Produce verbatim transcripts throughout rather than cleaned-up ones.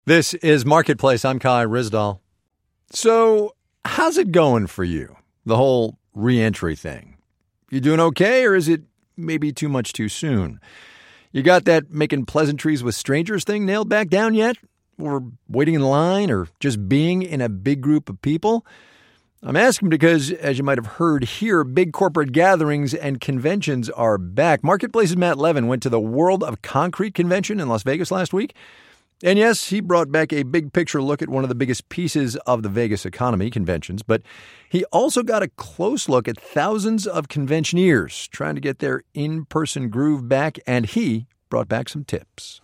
This is Marketplace. I'm Kai Ryssdal. So, how's it going for you? The whole re-entry thing. You doing okay, or is it maybe too much too soon? You got that making pleasantries with strangers thing nailed back down yet? Or waiting in line, or just being in a big group of people? I'm asking because, as you might have heard here, big corporate gatherings and conventions are back. Marketplace's Matt Levin went to the World of Concrete convention in Las Vegas last week. And yes, he brought back a big picture look at one of the biggest pieces of the Vegas economy, conventions. But he also got a close look at thousands of conventioneers trying to get their in-person groove back. And he brought back some tips.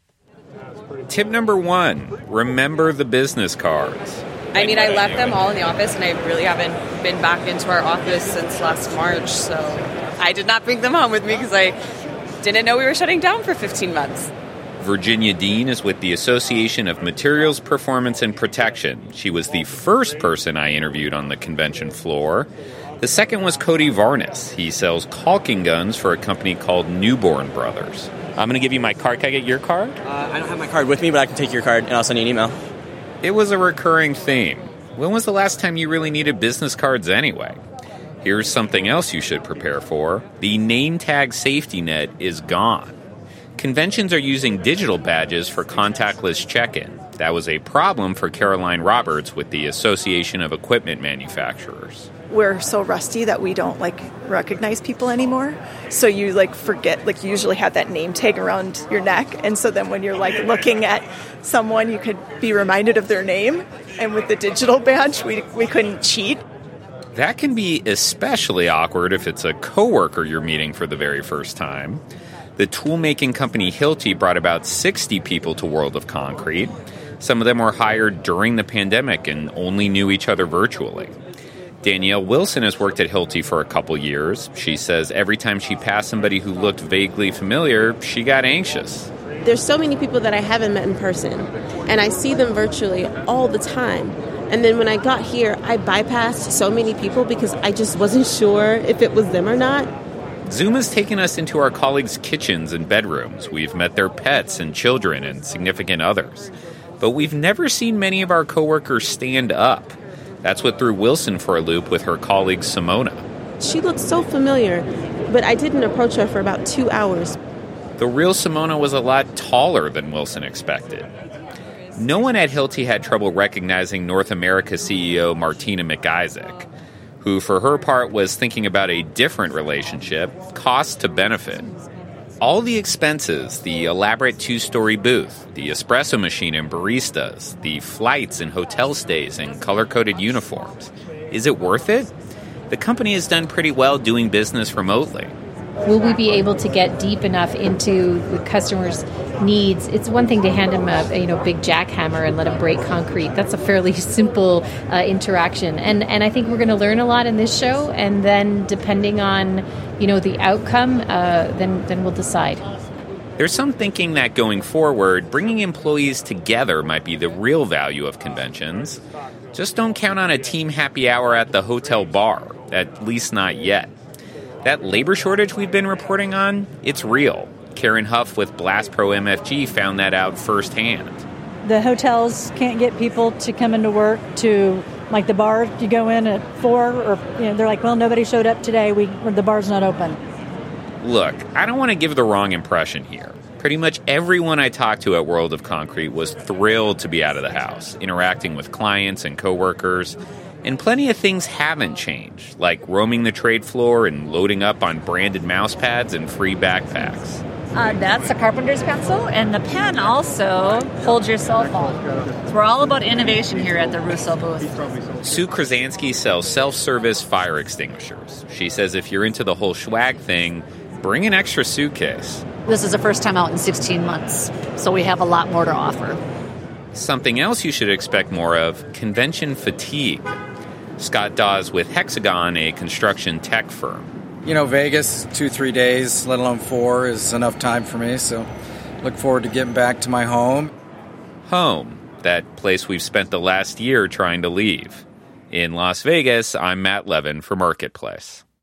Tip number one, remember the business cards. I mean, I left them all in the office, and I really haven't been back into our office since last March. So I did not bring them home with me because I didn't know we were shutting down for fifteen months. Virginia Dean is with the Association of Materials Performance and Protection. She was the first person I interviewed on the convention floor. The second was Cody Varnes. He sells caulking guns for a company called Newborn Brothers. I'm going to give you my card. Can I get your card? Uh, I don't have my card with me, but I can take your card, and I'll send you an email. It was a recurring theme. When was the last time you really needed business cards anyway? Here's something else you should prepare for. The name tag safety net is gone. Conventions are using digital badges for contactless check-in. That was a problem for Caroline Roberts with the Association of Equipment Manufacturers. We're so rusty that we don't, like, recognize people anymore. So you, like, forget, like, you usually have that name tag around your neck. And so then when you're, like, looking at someone, you could be reminded of their name. And with the digital badge, we we couldn't cheat. That can be especially awkward if it's a coworker you're meeting for the very first time. The tool-making company Hilti brought about sixty people to World of Concrete. Some of them were hired during the pandemic and only knew each other virtually. Danielle Wilson has worked at Hilti for a couple years. She says every time she passed somebody who looked vaguely familiar, she got anxious. There's so many people that I haven't met in person, and I see them virtually all the time. And then when I got here, I bypassed so many people because I just wasn't sure if it was them or not. Zoom has taken us into our colleagues' kitchens and bedrooms. We've met their pets and children and significant others. But we've never seen many of our coworkers stand up. That's what threw Wilson for a loop with her colleague Simona. She looked so familiar, but I didn't approach her for about two hours. The real Simona was a lot taller than Wilson expected. No one at Hilti had trouble recognizing North America C E O Martina McIsaac, who for her part was thinking about a different relationship, cost to benefit. All the expenses, the elaborate two-story booth, the espresso machine and baristas, the flights and hotel stays and color-coded uniforms. Is it worth it? The company has done pretty well doing business remotely. Will we be able to get deep enough into the customer's needs? It's one thing to hand him a you know big jackhammer and let him break concrete. That's a fairly simple uh, interaction, and and I think we're going to learn a lot in this show. And then, depending on you know the outcome, uh, then then we'll decide. There's some thinking that going forward, bringing employees together might be the real value of conventions. Just don't count on a team happy hour at the hotel bar, at least not yet. That labor shortage we've been reporting on, it's real. Karen Huff with Blast Pro M F G found that out firsthand. The hotels can't get people to come into work to, like the bar, you go in at four, or you know, they're like, well, nobody showed up today, we the bar's not open. Look, I don't want to give the wrong impression here. Pretty much everyone I talked to at World of Concrete was thrilled to be out of the house, interacting with clients and coworkers. And plenty of things haven't changed, like roaming the trade floor and loading up on branded mouse pads and free backpacks. Uh, that's a carpenter's pencil, and the pen also holds your cell phone. So we're all about innovation here at the Russo booth. Sue Krasansky sells self-service fire extinguishers. She says if you're into the whole swag thing, bring an extra suitcase. This is the first time out in sixteen months, so we have a lot more to offer. Something else you should expect more of, convention fatigue. Scott Dawes with Hexagon, a construction tech firm. You know, Vegas, two, three days, let alone four, is enough time for me, so look forward to getting back to my home. Home, that place we've spent the last year trying to leave. In Las Vegas, I'm Matt Levin for Marketplace.